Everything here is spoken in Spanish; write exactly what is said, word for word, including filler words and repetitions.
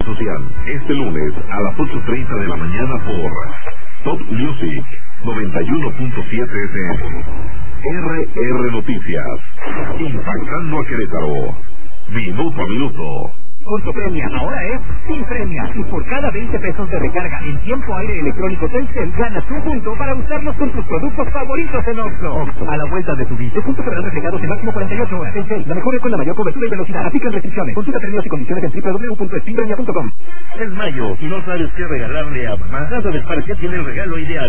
social este lunes a las ocho treinta de la mañana por Top Music noventa y uno punto siete F M. R R Noticias, impactando a Querétaro, minuto a minuto. Con tu premia, ahora es sin premia. Y por cada veinte pesos de recarga en tiempo aire electrónico Telcel, ganas un punto para usarlos con tus productos favoritos en Oxxo. Oxxo, a la vuelta de tu vida. Los puntos serán reflejados en máximo cuarenta y ocho horas. Telcel, la mejor con la mayor cobertura y velocidad. Aplican restricciones. Consulta términos y condiciones en doble u doble u doble u punto spinpremia punto com. Es mayo y no sabes qué regalarle a mamá. Casa del Parque tiene el regalo ideal.